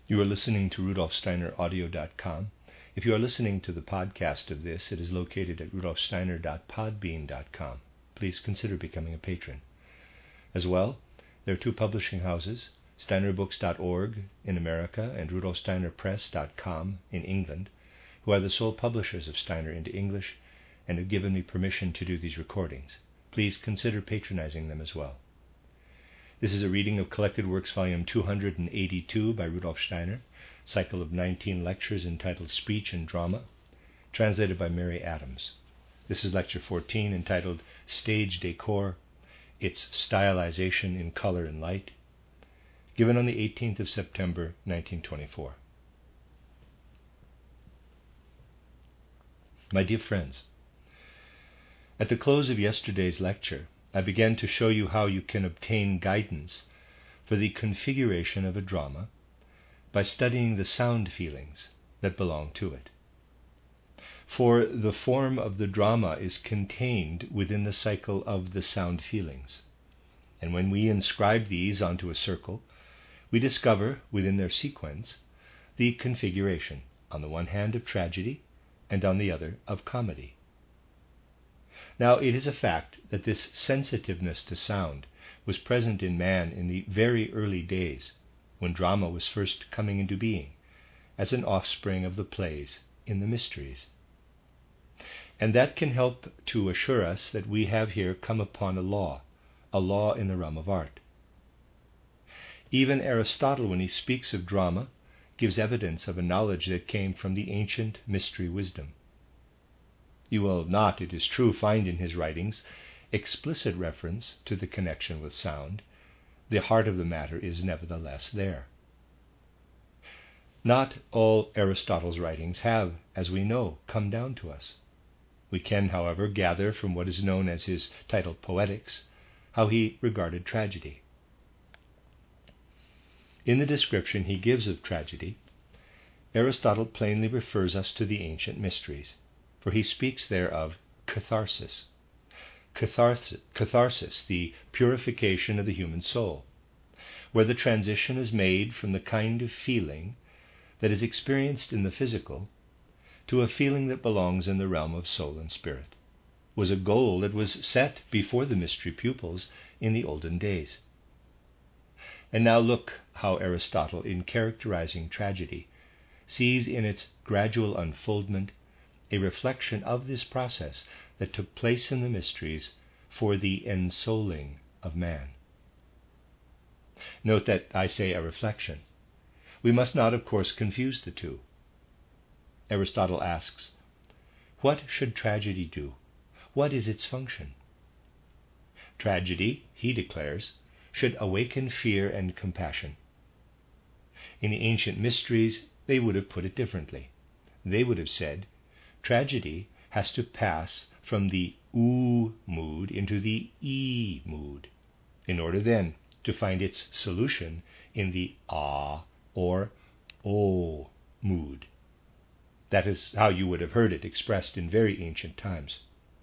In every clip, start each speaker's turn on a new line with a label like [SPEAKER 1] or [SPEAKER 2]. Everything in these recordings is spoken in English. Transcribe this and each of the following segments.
[SPEAKER 1] You are listening to rudolfsteineraudio.com. If you are listening to the podcast of this, it is located at rudolfsteiner.podbean.com. Please consider becoming a patron. As well, there are two publishing houses, steinerbooks.org in America and rudolfsteinerpress.com in England, who are the sole publishers of Steiner into English and have given me permission to do these recordings. Please consider patronizing them as well. This is a reading of Collected Works Volume 282 by Rudolf Steiner, cycle of 19 lectures entitled Speech and Drama, translated by Mary Adams. This is Lecture 14 entitled Stage Decor, Its Stylization in Color and Light, given on the 18th of September, 1924. My dear friends, at the close of yesterday's lecture, I began to show you how you can obtain guidance for the configuration of a drama by studying the sound feelings that belong to it. For the form of the drama is contained within the cycle of the sound feelings. And when we inscribe these onto a circle, we discover within their sequence the configuration, on the one hand of tragedy and on the other of comedy. Now, it is a fact that this sensitiveness to sound was present in man in the very early days when drama was first coming into being as an offspring of the plays in the mysteries. And that can help to assure us that we have here come upon a law in the realm of art. Even Aristotle, when he speaks of drama, gives evidence of a knowledge that came from the ancient mystery wisdom. You will not, it is true, find in his writings explicit reference to the connection with sound. The heart of the matter is nevertheless there. Not all Aristotle's writings have, as we know, come down to us. We can, however, gather from what is known as his title Poetics, how he regarded tragedy. In the description he gives of tragedy, Aristotle plainly refers us to the ancient mysteries, for he speaks there of catharsis. Catharsis, the purification of the human soul, where the transition is made from the kind of feeling that is experienced in the physical to a feeling that belongs in the realm of soul and spirit, was a goal that was set before the mystery pupils in the olden days. And now look how Aristotle, in characterizing tragedy, sees in its gradual unfoldment a reflection of this process that took place in the mysteries for the ensouling of man. Note that I say a reflection. We must not, of course, confuse the two. Aristotle asks, what should tragedy do? What is its function? Tragedy, he declares, should awaken fear and compassion. In the ancient mysteries, they would have put it differently. They would have said, tragedy has to pass from the oo mood into the e mood, in order then to find its solution in the ah or o mood. That is how you would have heard it expressed in very ancient times.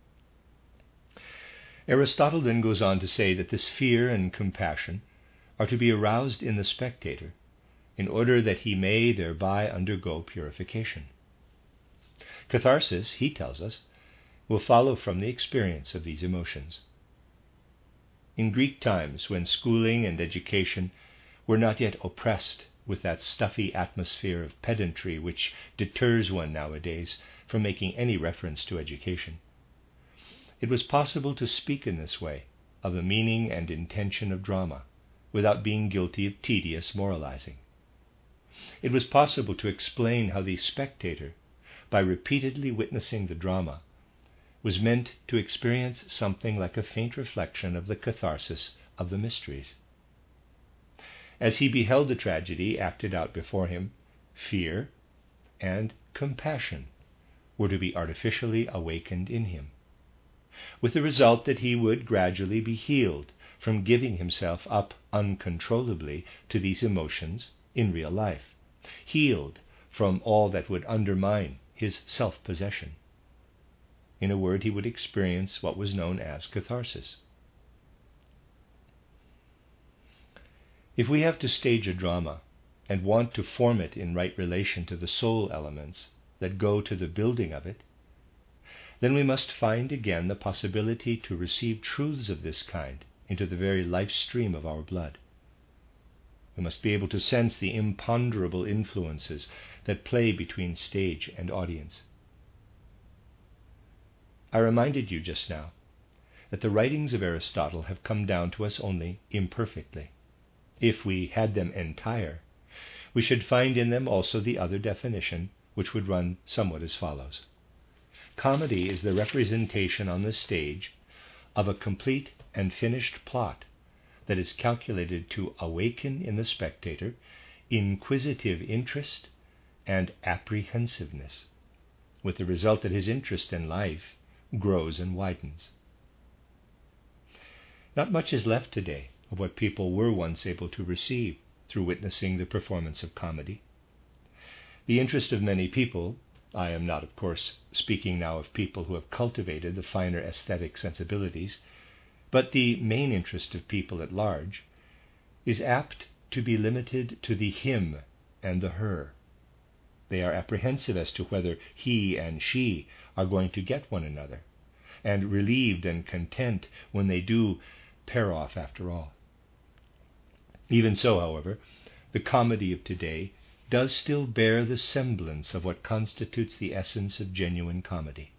[SPEAKER 1] Aristotle then goes on to say that this fear and compassion are to be aroused in the spectator in order that he may thereby undergo purification. Catharsis, he tells us, will follow from the experience of these emotions. In Greek times, when schooling and education were not yet oppressed with that stuffy atmosphere of pedantry which deters one nowadays from making any reference to education, it was possible to speak in this way of the meaning and intention of drama without being guilty of tedious moralizing. It was possible to explain how the spectator, by repeatedly witnessing the drama, was meant to experience something like a faint reflection of the catharsis of the mysteries. As he beheld the tragedy acted out before him, fear and compassion were to be artificially awakened in him, with the result that he would gradually be healed from giving himself up uncontrollably to these emotions in real life, healed from all that would undermine his self-possession. In a word, he would experience what was known as catharsis. If we have to stage a drama, and want to form it in right relation to the soul elements that go to the building of it, then we must find again the possibility to receive truths of this kind into the very life stream of our blood. We must be able to sense the imponderable influences that play between stage and audience. I reminded you just now that the writings of Aristotle have come down to us only imperfectly. If we had them entire, we should find in them also the other definition, which would run somewhat as follows. Comedy is the representation on the stage of a complete and finished plot that is calculated to awaken in the spectator inquisitive interest and apprehensiveness, with the result that his interest in life grows and widens. Not much is left today of what people were once able to receive through witnessing the performance of comedy. The interest of many people, I am not, of course, speaking now of people who have cultivated the finer aesthetic sensibilities, but the main interest of people at large, is apt to be limited to the him and the her. They are apprehensive as to whether he and she are going to get one another, and relieved and content when they do pair off after all. Even so, however, the comedy of today does still bear the semblance of what constitutes the essence of genuine comedy.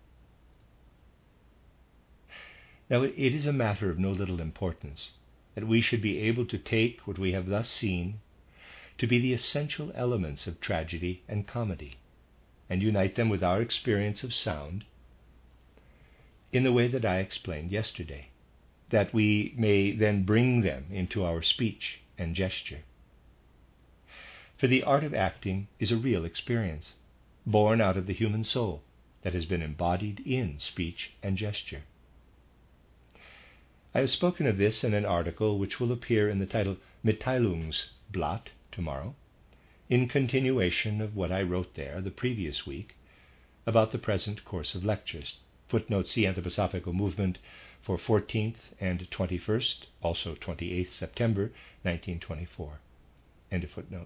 [SPEAKER 1] Now, it is a matter of no little importance that we should be able to take what we have thus seen to be the essential elements of tragedy and comedy, and unite them with our experience of sound in the way that I explained yesterday, that we may then bring them into our speech and gesture. For the art of acting is a real experience, born out of the human soul, that has been embodied in speech and gesture. I have spoken of this in an article which will appear in the title Mitteilungsblatt tomorrow, in continuation of what I wrote there the previous week about the present course of lectures. Footnote C, Anthroposophical Movement for 14th and 21st, also 28th September 1924. End of footnote.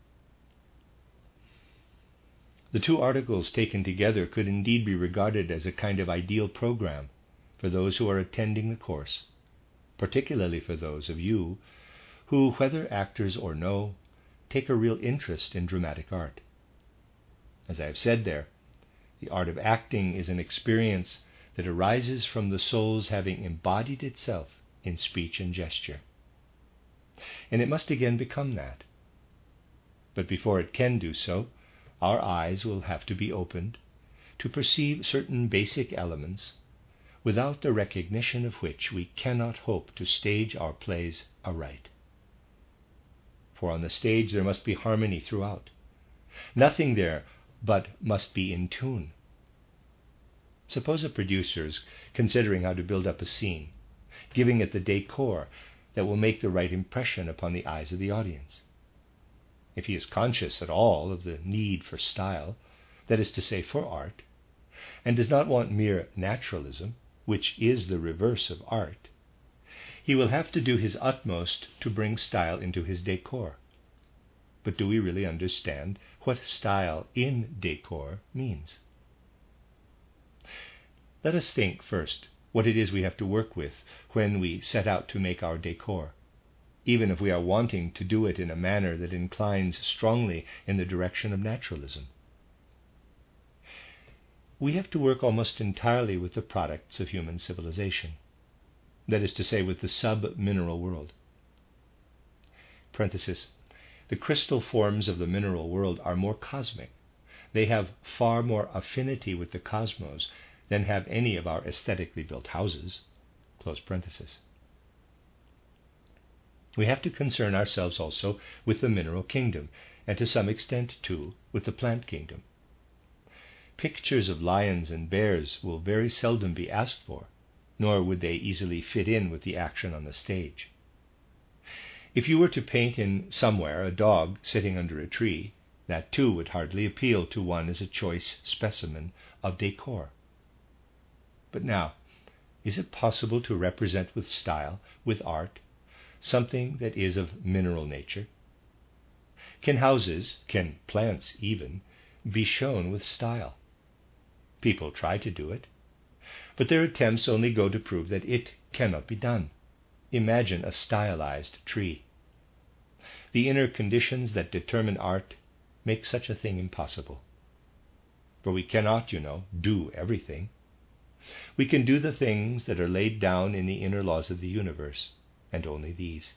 [SPEAKER 1] The two articles taken together could indeed be regarded as a kind of ideal program for those who are attending the course, particularly for those of you who, whether actors or no, take a real interest in dramatic art. As I have said there, the art of acting is an experience that arises from the soul's having embodied itself in speech and gesture. And it must again become that. But before it can do so, our eyes will have to be opened to perceive certain basic elements without the recognition of which we cannot hope to stage our plays aright. For on the stage there must be harmony throughout. Nothing there but must be in tune. Suppose a producer is considering how to build up a scene, giving it the décor that will make the right impression upon the eyes of the audience. If he is conscious at all of the need for style, that is to say, for art, and does not want mere naturalism, which is the reverse of art, he will have to do his utmost to bring style into his décor. But do we really understand what style in décor means? Let us think first what it is we have to work with when we set out to make our décor, even if we are wanting to do it in a manner that inclines strongly in the direction of naturalism. We have to work almost entirely with the products of human civilization, that is to say, with the sub-mineral world. Parenthesis, the crystal forms of the mineral world are more cosmic. They have far more affinity with the cosmos than have any of our aesthetically built houses. Close parenthesis. We have to concern ourselves also with the mineral kingdom, and to some extent, too, with the plant kingdom. Pictures of lions and bears will very seldom be asked for, nor would they easily fit in with the action on the stage. If you were to paint in somewhere a dog sitting under a tree, that too would hardly appeal to one as a choice specimen of décor. But now, is it possible to represent with style, with art, something that is of mineral nature? Can houses, can plants even, be shown with style? People try to do it, but their attempts only go to prove that it cannot be done. Imagine a stylized tree. The inner conditions that determine art make such a thing impossible. For we cannot, do everything. We can do the things that are laid down in the inner laws of the universe, and only these.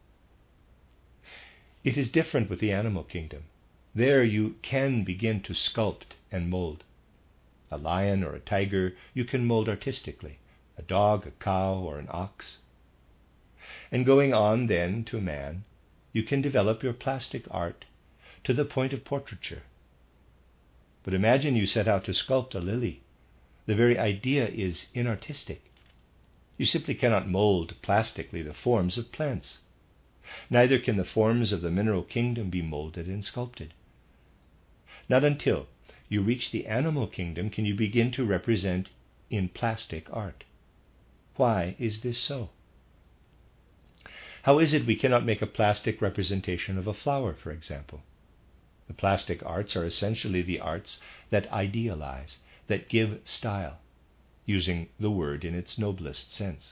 [SPEAKER 1] It is different with the animal kingdom. There you can begin to sculpt and mold. A lion or a tiger you can mold artistically, a dog, a cow, or an ox. And going on then to man, you can develop your plastic art to the point of portraiture. But imagine you set out to sculpt a lily. The very idea is inartistic. You simply cannot mold plastically the forms of plants. Neither can the forms of the mineral kingdom be molded and sculpted. Not until you reach the animal kingdom can you begin to represent in plastic art. Why is this so? How is it we cannot make a plastic representation of a flower, for example? The plastic arts are essentially the arts that idealize, that give style, using the word in its noblest sense.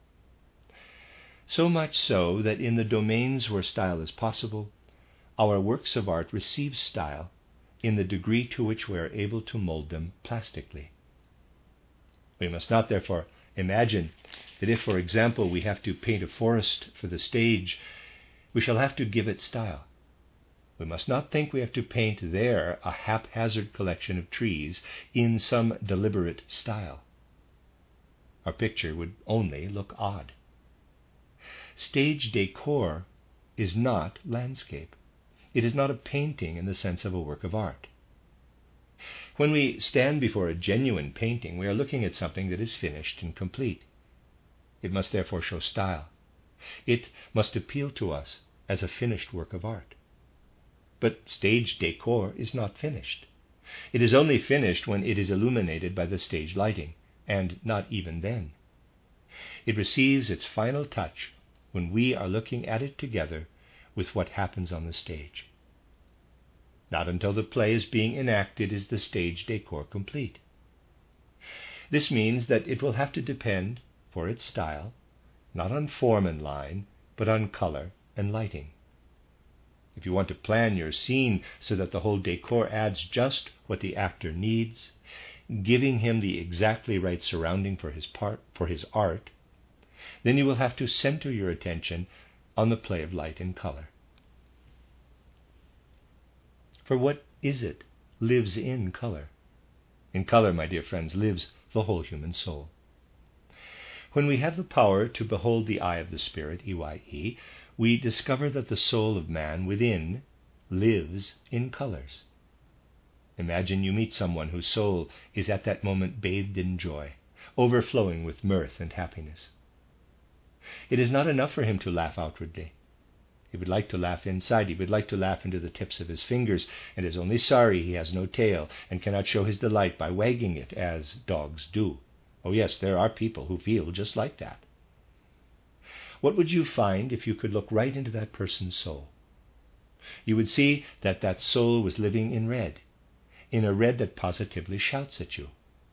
[SPEAKER 1] So much so that in the domains where style is possible, our works of art receive style in the degree to which we are able to mold them plastically. We must not, therefore, imagine that if, for example, we have to paint a forest for the stage, we shall have to give it style. We must not think we have to paint there a haphazard collection of trees in some deliberate style. Our picture would only look odd. Stage decor is not landscape. It is not a painting in the sense of a work of art. When we stand before a genuine painting, we are looking at something that is finished and complete. It must therefore show style. It must appeal to us as a finished work of art. But stage decor is not finished. It is only finished when it is illuminated by the stage lighting, and not even then. It receives its final touch when we are looking at it together with what happens on the stage. Not until the play is being enacted is the stage decor complete. This means that it will have to depend, for its style, not on form and line, but on color and lighting. If you want to plan your scene so that the whole decor adds just what the actor needs, giving him the exactly right surrounding for his art, then you will have to center your attention on the play of light and color. For what is it lives in color? In color, my dear friends, lives the whole human soul. When we have the power to behold the eye of the Spirit, EYE, we discover that the soul of man within lives in colors. Imagine you meet someone whose soul is at that moment bathed in joy, overflowing with mirth and happiness. It is not enough for him to laugh outwardly. He would like to laugh inside. He would like to laugh into the tips of his fingers, and is only sorry he has no tail and cannot show his delight by wagging it, as dogs do. Oh yes, there are people who feel just like that. What would you find if you could look right into that person's soul? You would see that that soul was living in red, in a red that positively shouts at you.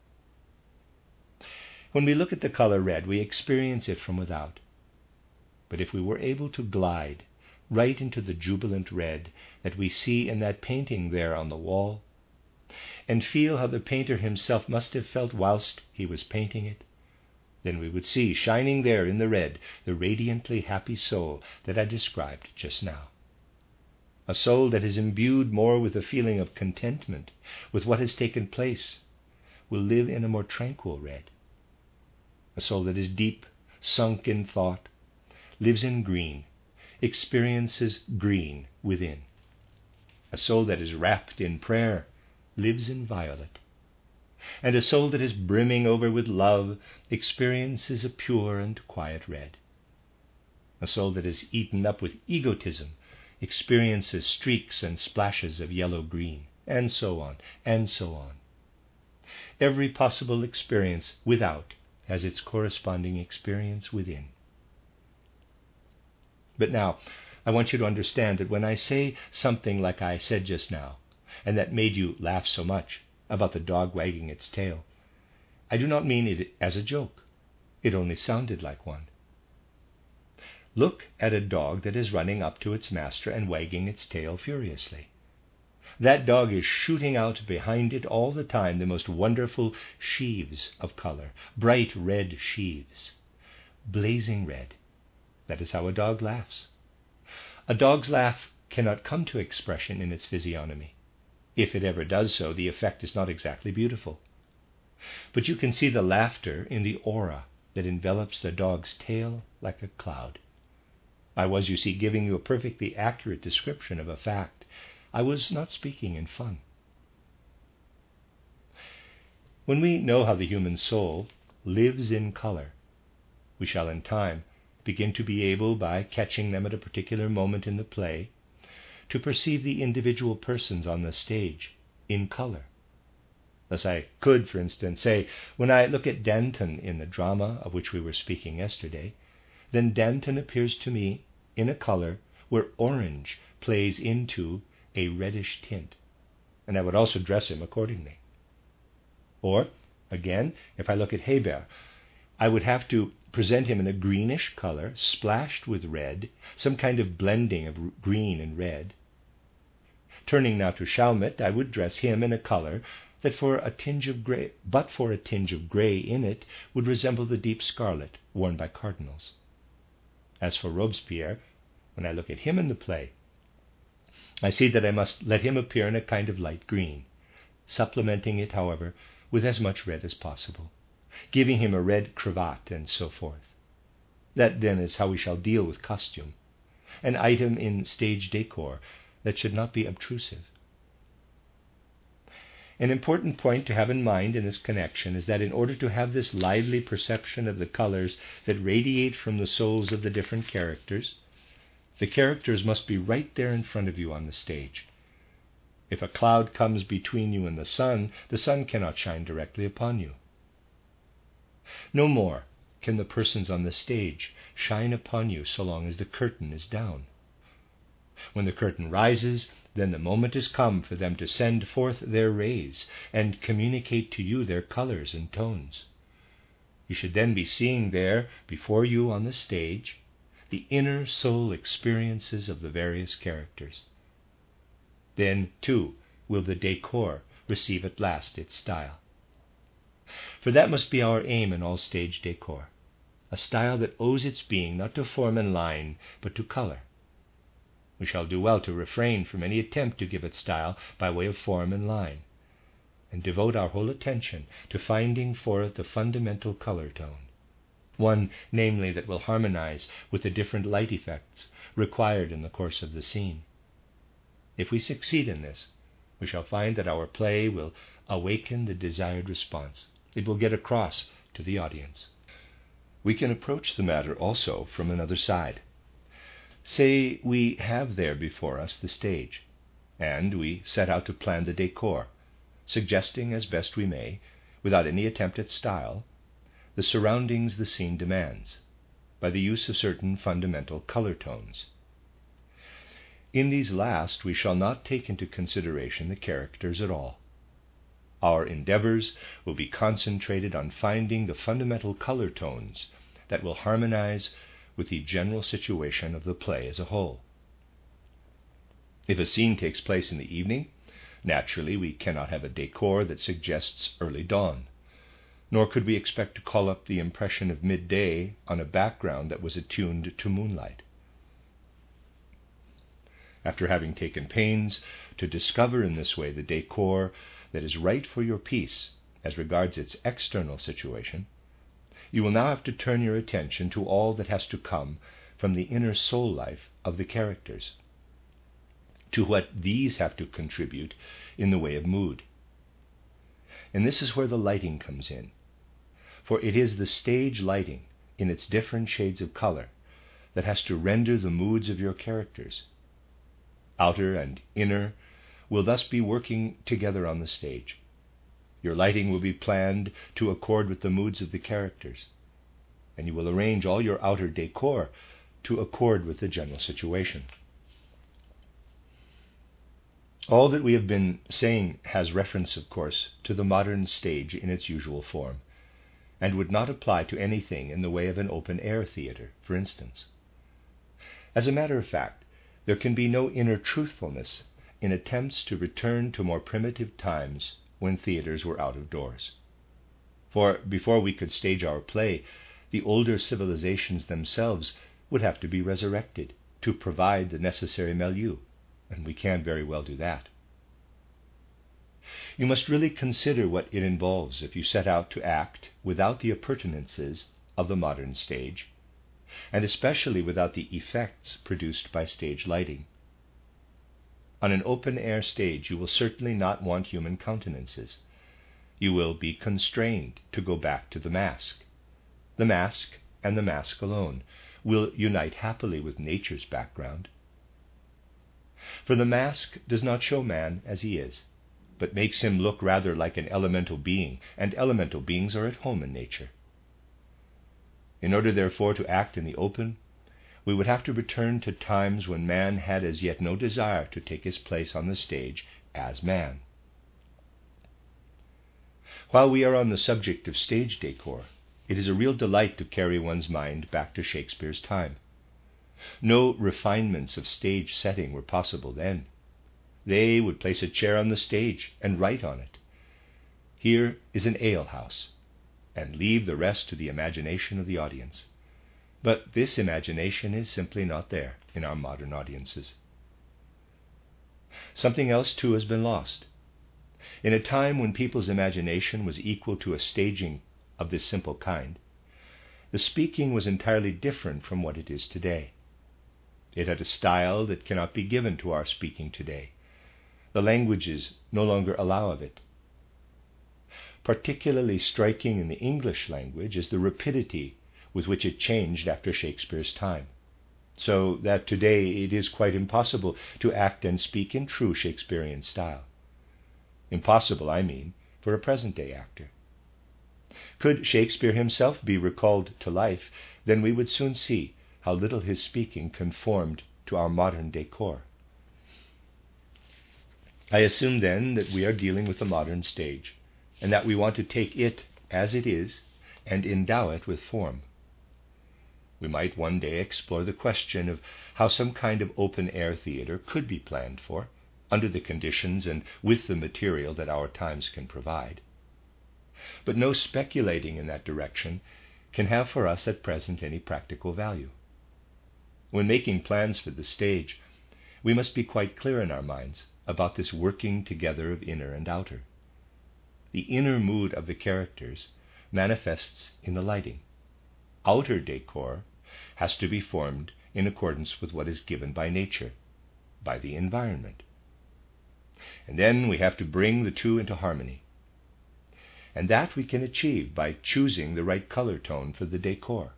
[SPEAKER 1] When we look at the color red, we experience it from without. But if we were able to glide right into the jubilant red that we see in that painting there on the wall, and feel how the painter himself must have felt whilst he was painting it, then we would see shining there in the red the radiantly happy soul that I described just now. A soul that is imbued more with a feeling of contentment with what has taken place will live in a more tranquil red. A soul that is deep, sunk in thought, lives in green, experiences green within. A soul that is wrapped in prayer lives in violet. And a soul that is brimming over with love experiences a pure and quiet red. A soul that is eaten up with egotism experiences streaks and splashes of yellow-green, and so on, and so on. Every possible experience without has its corresponding experience within. But now, I want you to understand that when I say something like I said just now, and that made you laugh so much about the dog wagging its tail, I do not mean it as a joke. It only sounded like one. Look at a dog that is running up to its master and wagging its tail furiously. That dog is shooting out behind it all the time the most wonderful sheaves of color, bright red sheaves, blazing red. That is how a dog laughs. A dog's laugh cannot come to expression in its physiognomy. If it ever does so, the effect is not exactly beautiful. But you can see the laughter in the aura that envelops the dog's tail like a cloud. I was, you see, giving you a perfectly accurate description of a fact. I was not speaking in fun. When we know how the human soul lives in color, we shall in time begin to be able, by catching them at a particular moment in the play, to perceive the individual persons on the stage in color. Thus I could, for instance, say, when I look at Danton in the drama of which we were speaking yesterday, then Danton appears to me in a color where orange plays into a reddish tint, and I would also dress him accordingly. Or, again, if I look at Hebert, I would have to present him in a greenish color, splashed with red, some kind of blending of green and red. Turning now to Chalmette, I would dress him in a color that for a tinge of gray, but for a tinge of gray in it, would resemble the deep scarlet worn by cardinals. As for Robespierre, when I look at him in the play, I see that I must let him appear in a kind of light green, supplementing it, however, with as much red as possible, giving him a red cravat, and so forth. That, then, is how we shall deal with costume, an item in stage decor that should not be obtrusive. An important point to have in mind in this connection is that in order to have this lively perception of the colors that radiate from the souls of the different characters, the characters must be right there in front of you on the stage. If a cloud comes between you and the sun cannot shine directly upon you. No more can the persons on the stage shine upon you so long as the curtain is down. When the curtain rises, then the moment is come for them to send forth their rays and communicate to you their colors and tones. You should then be seeing there before you on the stage the inner soul experiences of the various characters. Then, too, will the decor receive at last its style. For that must be our aim in all stage decor, a style that owes its being not to form and line, but to color. We shall do well to refrain from any attempt to give it style by way of form and line, and devote our whole attention to finding for it the fundamental color tone, one, namely, that will harmonize with the different light effects required in the course of the scene. If we succeed in this, we shall find that our play will awaken the desired response. It will get across to the audience. We can approach the matter also from another side. Say we have there before us the stage, and we set out to plan the decor, suggesting as best we may, without any attempt at style, the surroundings the scene demands, by the use of certain fundamental color tones. In these last we shall not take into consideration the characters at all. Our endeavors will be concentrated on finding the fundamental color tones that will harmonize with the general situation of the play as a whole. If a scene takes place in the evening, naturally we cannot have a decor that suggests early dawn, nor could we expect to call up the impression of midday on a background that was attuned to moonlight. After having taken pains to discover in this way the decor that is right for your piece as regards its external situation, you will now have to turn your attention to all that has to come from the inner soul life of the characters, to what these have to contribute in the way of mood. And this is where the lighting comes in, for it is the stage lighting in its different shades of color that has to render the moods of your characters. Outer and inner will thus be working together on the stage. Your lighting will be planned to accord with the moods of the characters, and you will arrange all your outer decor to accord with the general situation. All that we have been saying has reference, of course, to the modern stage in its usual form, and would not apply to anything in the way of an open-air theatre, for instance. As a matter of fact, there can be no inner truthfulness in attempts to return to more primitive times when theatres were out of doors. For before we could stage our play, the older civilizations themselves would have to be resurrected to provide the necessary milieu, and we can very well do that. You must really consider what it involves if you set out to act without the appurtenances of the modern stage, and especially without the effects produced by stage lighting. On an open-air stage, you will certainly not want human countenances. You will be constrained to go back to the mask. The mask, and the mask alone, will unite happily with nature's background. For the mask does not show man as he is, but makes him look rather like an elemental being, and elemental beings are at home in nature. In order, therefore, to act in the open, we would have to return to times when man had as yet no desire to take his place on the stage as man. While we are on the subject of stage decor, it is a real delight to carry one's mind back to Shakespeare's time. No refinements of stage setting were possible then. They would place a chair on the stage and write on it, "Here is an alehouse," and leave the rest to the imagination of the audience. But this imagination is simply not there in our modern audiences. Something else, too, has been lost. In a time when people's imagination was equal to a staging of this simple kind, the speaking was entirely different from what it is today. It had a style that cannot be given to our speaking today. The languages no longer allow of it. Particularly striking in the English language is the rapidity with which it changed after Shakespeare's time, so that today it is quite impossible to act and speak in true Shakespearean style. Impossible, I mean, for a present-day actor. Could Shakespeare himself be recalled to life, then we would soon see how little his speaking conformed to our modern decor. I assume then that we are dealing with the modern stage, and that we want to take it as it is and endow it with form. We might one day explore the question of how some kind of open-air theatre could be planned for, under the conditions and with the material that our times can provide. But no speculating in that direction can have for us at present any practical value. When making plans for the stage, we must be quite clear in our minds about this working together of inner and outer. The inner mood of the characters manifests in the lighting. Outer decor has to be formed in accordance with what is given by nature, by the environment. And then we have to bring the two into harmony. And that we can achieve by choosing the right color tone for the decor.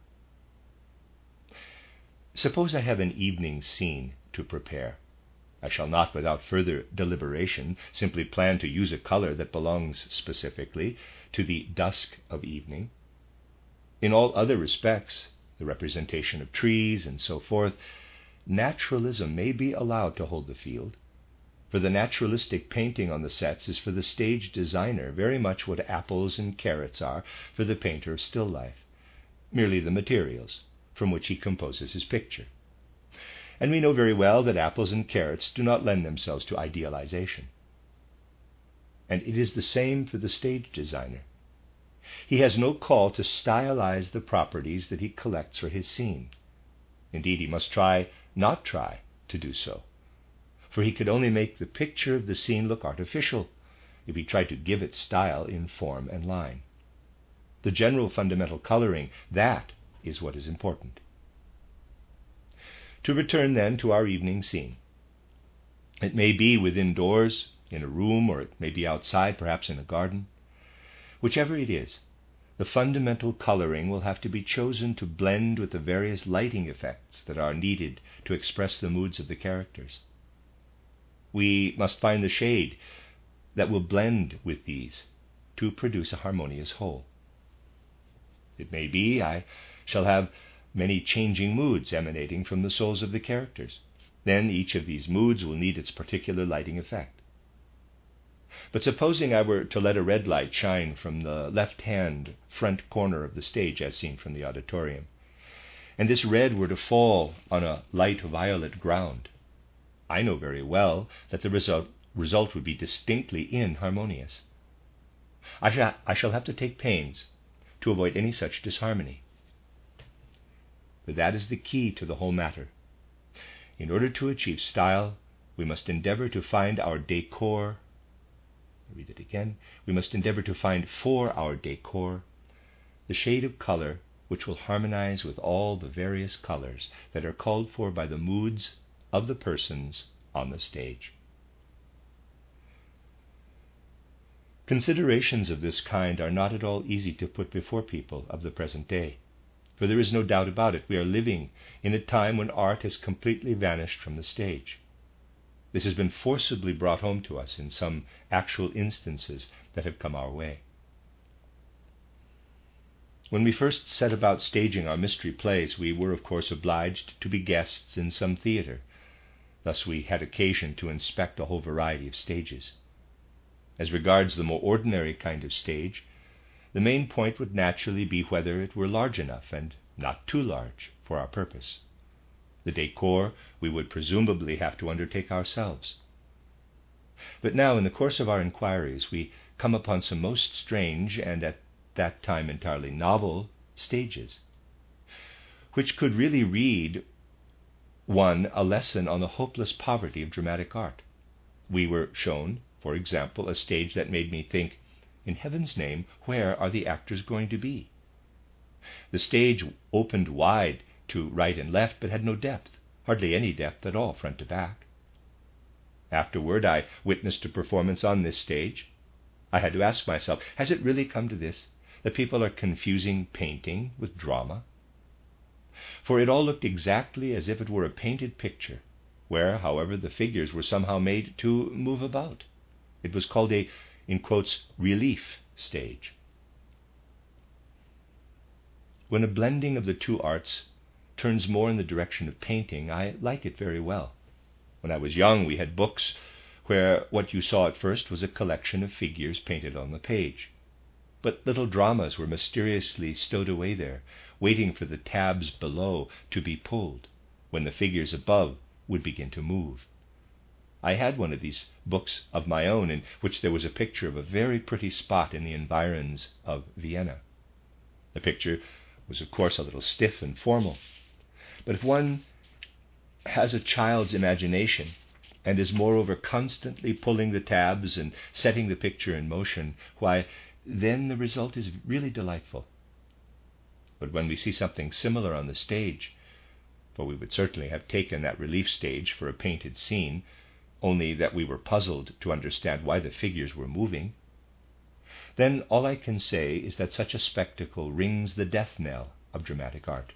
[SPEAKER 1] Suppose I have an evening scene to prepare. I shall not, without further deliberation, simply plan to use a color that belongs specifically to the dusk of evening. In all other respects, the representation of trees and so forth, naturalism may be allowed to hold the field, for the naturalistic painting on the sets is for the stage designer very much what apples and carrots are for the painter of still life, merely the materials from which he composes his picture. And we know very well that apples and carrots do not lend themselves to idealization. And it is the same for the stage designer. He has no call to stylize the properties that he collects for his scene. Indeed, he must not try to do so, for he could only make the picture of the scene look artificial if he tried to give it style in form and line. The general fundamental coloring, that is what is important. To return then to our evening scene. It may be within doors, in a room, or it may be outside, perhaps in a garden. Whichever it is, the fundamental coloring will have to be chosen to blend with the various lighting effects that are needed to express the moods of the characters. We must find the shade that will blend with these to produce a harmonious whole. It may be I shall have many changing moods emanating from the souls of the characters. Then each of these moods will need its particular lighting effect. But supposing I were to let a red light shine from the left-hand front corner of the stage as seen from the auditorium, and this red were to fall on a light violet ground, I know very well that the result would be distinctly inharmonious. I shall have to take pains to avoid any such disharmony. But that is the key to the whole matter. In order to achieve style, we must endeavor to find our decor. Read it again. We must endeavor to find for our decor the shade of color which will harmonize with all the various colors that are called for by the moods of the persons on the stage. Considerations of this kind are not at all easy to put before people of the present day, for there is no doubt about it, we are living in a time when art has completely vanished from the stage. This has been forcibly brought home to us in some actual instances that have come our way. When we first set about staging our mystery plays, we were of course obliged to be guests in some theatre. Thus we had occasion to inspect a whole variety of stages. As regards the more ordinary kind of stage, the main point would naturally be whether it were large enough and not too large for our purpose. The decor we would presumably have to undertake ourselves. But now, in the course of our inquiries, we come upon some most strange and at that time entirely novel stages, which could really read one a lesson on the hopeless poverty of dramatic art. We were shown, for example, a stage that made me think, in heaven's name, where are the actors going to be? The stage opened wide to right and left, but had no depth, hardly any depth at all, front to back. Afterward, I witnessed a performance on this stage. I had to ask myself, has it really come to this, that people are confusing painting with drama? For it all looked exactly as if it were a painted picture, where, however, the figures were somehow made to move about. It was called a, in quotes, relief stage. When a blending of the two arts turns more in the direction of painting, I like it very well. When I was young, we had books where what you saw at first was a collection of figures painted on the page. But little dramas were mysteriously stowed away there, waiting for the tabs below to be pulled, when the figures above would begin to move. I had one of these books of my own, in which there was a picture of a very pretty spot in the environs of Vienna. The picture was, of course, a little stiff and formal, but if one has a child's imagination and is moreover constantly pulling the tabs and setting the picture in motion, why, then the result is really delightful. But when we see something similar on the stage, for we would certainly have taken that relief stage for a painted scene, only that we were puzzled to understand why the figures were moving, then all I can say is that such a spectacle rings the death knell of dramatic art.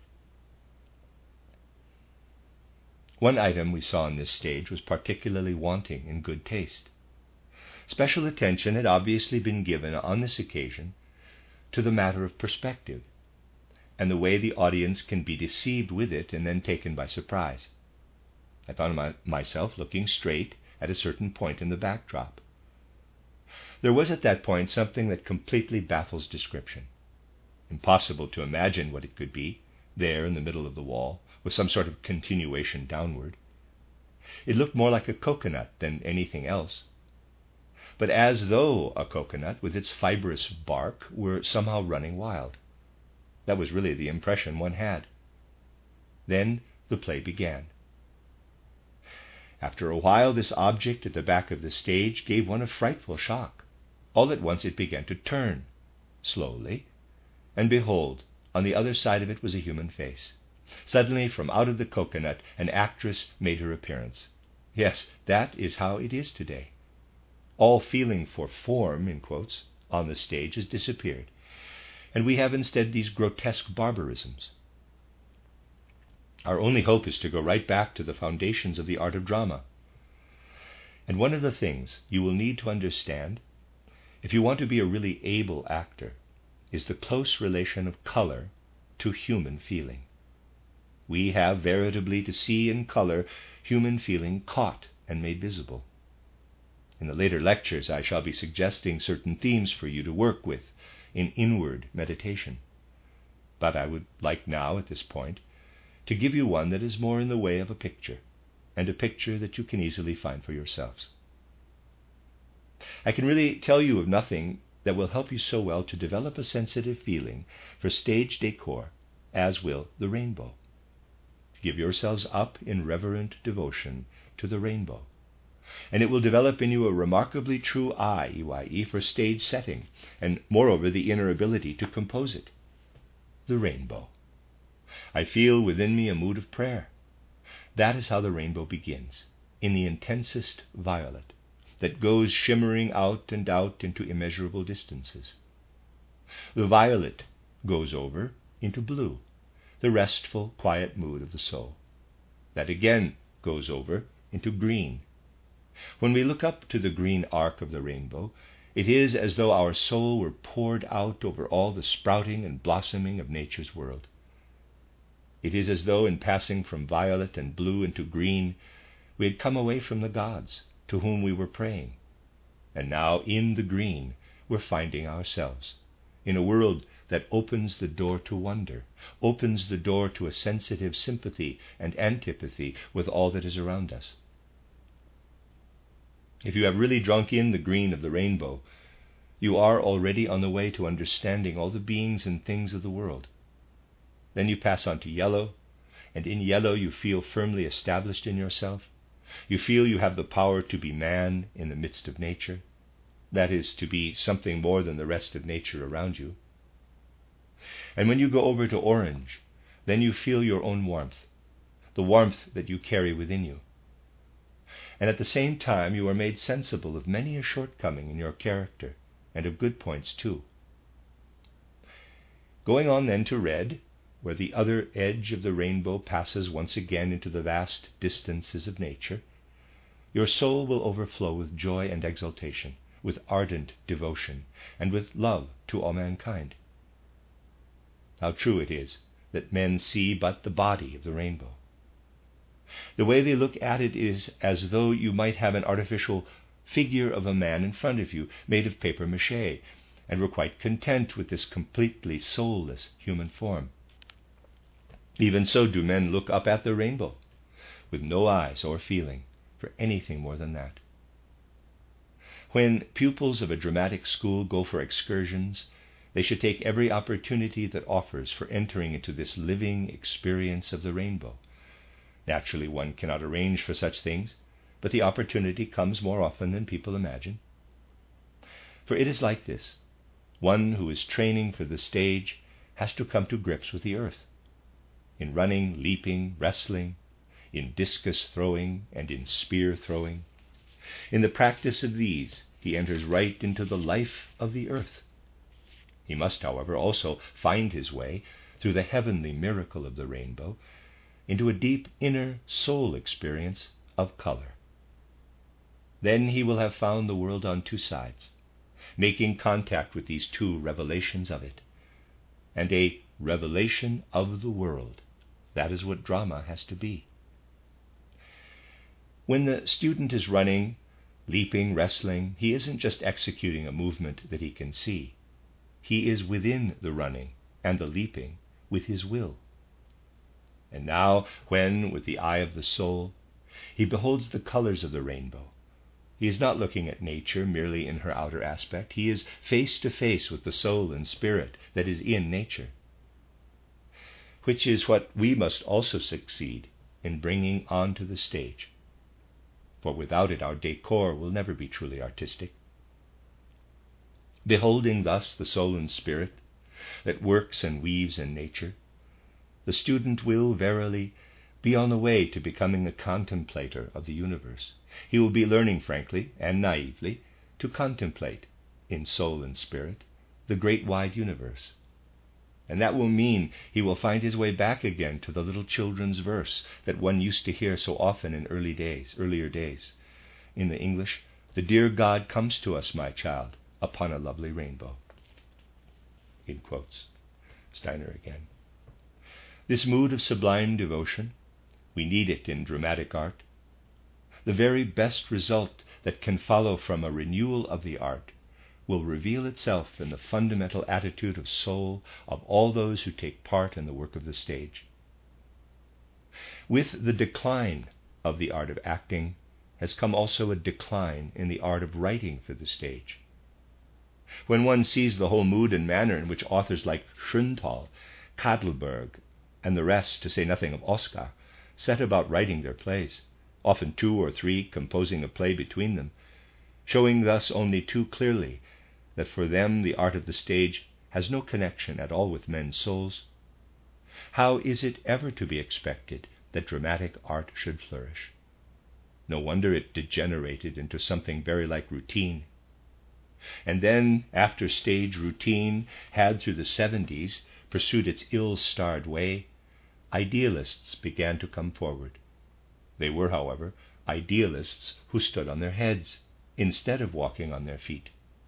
[SPEAKER 1] One item we saw on this stage was particularly wanting in good taste. Special attention had obviously been given on this occasion to the matter of perspective, and the way the audience can be deceived with it and then taken by surprise. I found myself looking straight at a certain point in the backdrop. There was at that point something that completely baffles description. Impossible to imagine what it could be, there in the middle of the wall, with some sort of continuation downward. It looked more like a coconut than anything else, but as though a coconut with its fibrous bark were somehow running wild. That was really the impression one had. Then the play began. After a while, this object at the back of the stage gave one a frightful shock. All at once it began to turn, slowly, and behold, on the other side of it was a human face. Suddenly, from out of the coconut, an actress made her appearance. Yes, that is how it is today. All feeling for form, in quotes, on the stage has disappeared, and we have instead these grotesque barbarisms. Our only hope is to go right back to the foundations of the art of drama. And one of the things you will need to understand, if you want to be a really able actor, is the close relation of color to human feeling. We have veritably to see in color human feeling caught and made visible. In the later lectures, I shall be suggesting certain themes for you to work with in inward meditation. But I would like now, at this point, to give you one that is more in the way of a picture, and a picture that you can easily find for yourselves. I can really tell you of nothing that will help you so well to develop a sensitive feeling for stage decor as will the rainbow. Give yourselves up in reverent devotion to the rainbow, and it will develop in you a remarkably true eye, EYE, for stage setting, and moreover the inner ability to compose it. The rainbow. I feel within me a mood of prayer. That is how the rainbow begins, in the intensest violet, that goes shimmering out and out into immeasurable distances. The violet goes over into blue, the restful, quiet mood of the soul. That again goes over into green. When we look up to the green arc of the rainbow, it is as though our soul were poured out over all the sprouting and blossoming of nature's world. It is as though in passing from violet and blue into green, we had come away from the gods to whom we were praying, and now in the green we're finding ourselves, in a world that opens the door to wonder, opens the door to a sensitive sympathy and antipathy with all that is around us. If you have really drunk in the green of the rainbow, you are already on the way to understanding all the beings and things of the world. Then you pass on to yellow, and in yellow you feel firmly established in yourself. You feel you have the power to be man in the midst of nature, that is, to be something more than the rest of nature around you. And when you go over to orange, then you feel your own warmth, the warmth that you carry within you. And at the same time you are made sensible of many a shortcoming in your character, and of good points too. Going on then to red, where the other edge of the rainbow passes once again into the vast distances of nature, your soul will overflow with joy and exultation, with ardent devotion, and with love to all mankind. How true it is that men see but the body of the rainbow. The way they look at it is as though you might have an artificial figure of a man in front of you, made of papier-mâché, and were quite content with this completely soulless human form. Even so do men look up at the rainbow, with no eyes or feeling for anything more than that. When pupils of a dramatic school go for excursions, they should take every opportunity that offers for entering into this living experience of the rainbow. Naturally, one cannot arrange for such things, but the opportunity comes more often than people imagine. For it is like this. One who is training for the stage has to come to grips with the earth. In running, leaping, wrestling, in discus throwing, and in spear throwing. In the practice of these, he enters right into the life of the earth. He must, however, also find his way, through the heavenly miracle of the rainbow, into a deep inner soul experience of color. Then he will have found the world on two sides, making contact with these two revelations of it, and a revelation of the world. That is what drama has to be. When the student is running, leaping, wrestling, he isn't just executing a movement that he can see. He is within the running and the leaping with his will. And now, when, with the eye of the soul, he beholds the colors of the rainbow, he is not looking at nature merely in her outer aspect. He is face to face with the soul and spirit that is in nature, which is what we must also succeed in bringing onto the stage. For without it, our decor will never be truly artistic. Beholding thus the soul and spirit that works and weaves in nature, the student will verily be on the way to becoming a contemplator of the universe. He will be learning frankly and naively to contemplate, in soul and spirit, the great wide universe. And that will mean he will find his way back again to the little children's verse that one used to hear so often in earlier days. In the English, "The dear God comes to us, my child, upon a lovely rainbow." In quotes. Steiner again. This mood of sublime devotion, we need it in dramatic art. The very best result that can follow from a renewal of the art will reveal itself in the fundamental attitude of soul of all those who take part in the work of the stage. With the decline of the art of acting has come also a decline in the art of writing for the stage. When one sees the whole mood and manner in which authors like Schönthal, Kadelberg, and the rest, to say nothing of Oscar, set about writing their plays, often 2 or 3 composing a play between them, showing thus only too clearly that for them the art of the stage has no connection at all with men's souls, how is it ever to be expected that dramatic art should flourish? No wonder it degenerated into something very like routine. And then, after stage routine had through the 70s pursued its ill-starred way, idealists began to come forward. They were, however, idealists who stood on their heads instead of walking on their feet.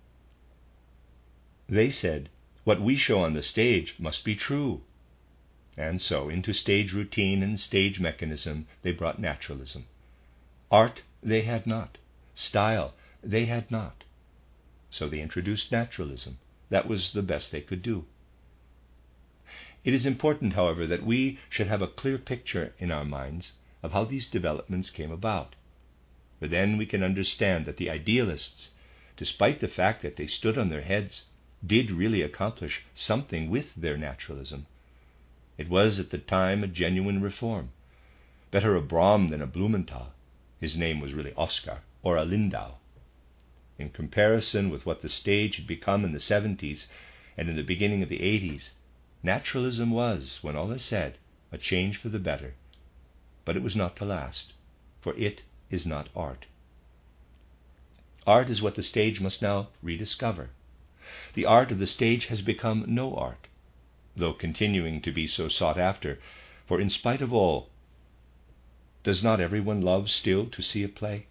[SPEAKER 1] They said, what we show on the stage must be true. And so into stage routine and stage mechanism they brought naturalism. Art they had not. Style they had not. So they introduced naturalism. That was the best they could do. It is important, however, that we should have a clear picture in our minds of how these developments came about. For then we can understand that the idealists, despite the fact that they stood on their heads, did really accomplish something with their naturalism. It was at the time a genuine reform. Better a Brahm than a Blumenthal. His name was really Oscar, or a Lindau. In comparison with what the stage had become in the 70s and in the beginning of the 80s, naturalism was, when all is said, a change for the better. But it was not to last, for it is not art. Art is what the stage must now rediscover. The art of the stage has become no art, though continuing to be so sought after, for in spite of all, does not everyone love still to see a play?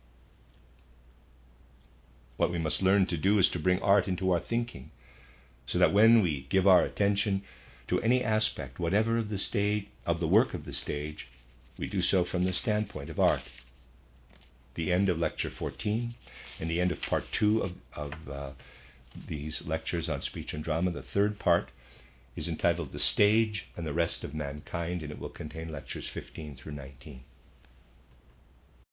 [SPEAKER 1] What we must learn to do is to bring art into our thinking, so that when we give our attention to any aspect whatever of the work of the stage, we do so from the standpoint of art. The end of Lecture 14 and the end of Part 2 of these lectures on speech and drama. The third part is entitled The Stage and the Rest of Mankind, and it will contain lectures 15 through 19.